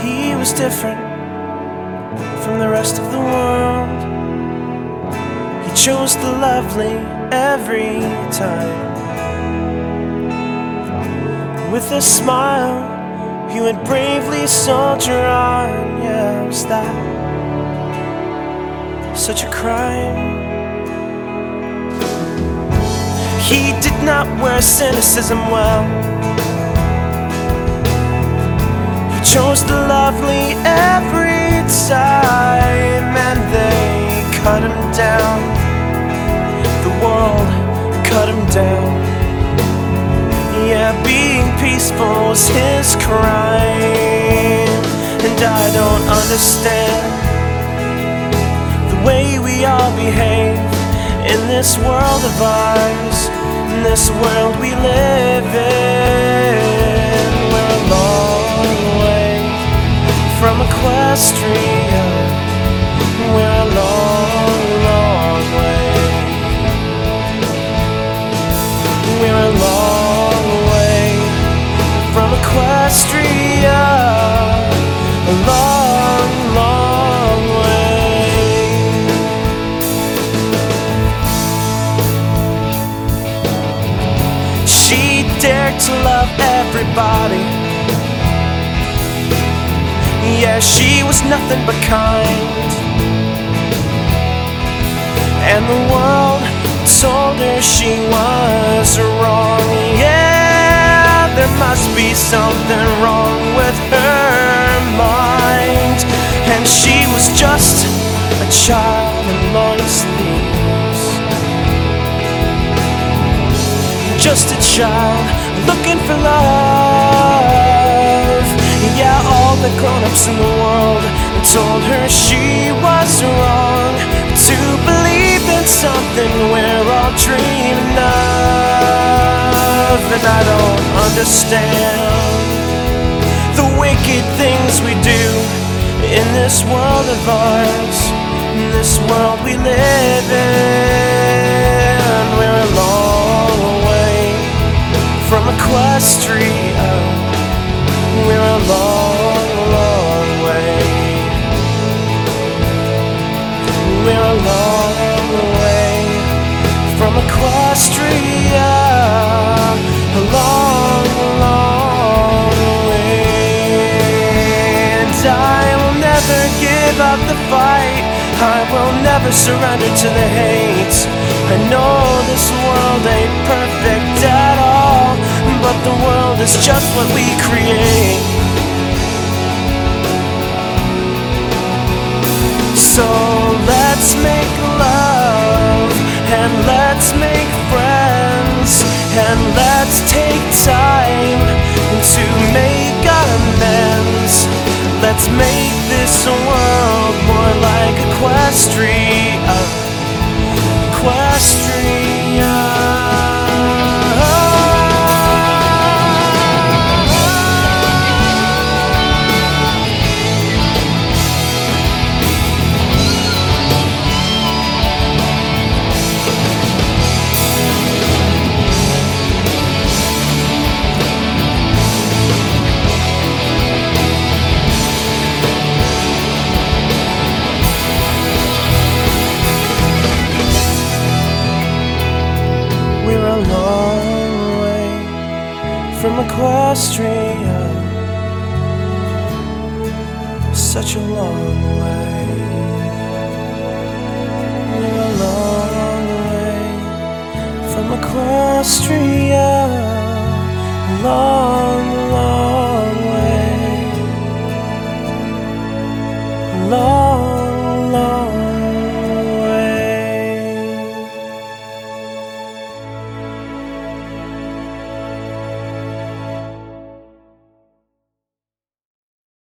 he was different from the rest of the world. He chose the lovely every time. With a smile, he would bravely soldier on. Yeah, was that such a crime? He did not wear cynicism well. He chose the lovely every time, and they cut him down. The world cut him down. Yeah, being peaceful was his crime. And I don't understand the way we all behave in this world of ours, in this world we live in. We're a long way from Equestria. We're a long, long way. We're a long way from Equestria. A long, long way. She dared to love everybody. Yeah, she was nothing but kind. And the world told her she was wrong. Yeah, there must be something wrong with her mind. And she was just a child in long sleeves, just a child looking for love. Yeah, all the grown-ups in the world told her she was wrong to believe in something we're all dreaming of. And I don't understand the wicked things we do in this world of ours, in this world we live in. We're a long way from Equestria. We're a long, long way. We're a long way from Equestria. A long, long way. And I will never give up the fight. I will never surrender to the hate. I know this world ain't perfect at all, but the world is just what we create. So let's make love, and let's make friends, and let's take time to make amends. Let's make this world more like Equestria. Equestria. We're a long way from Equestria. Such a long way. We're a long way from Equestria. A long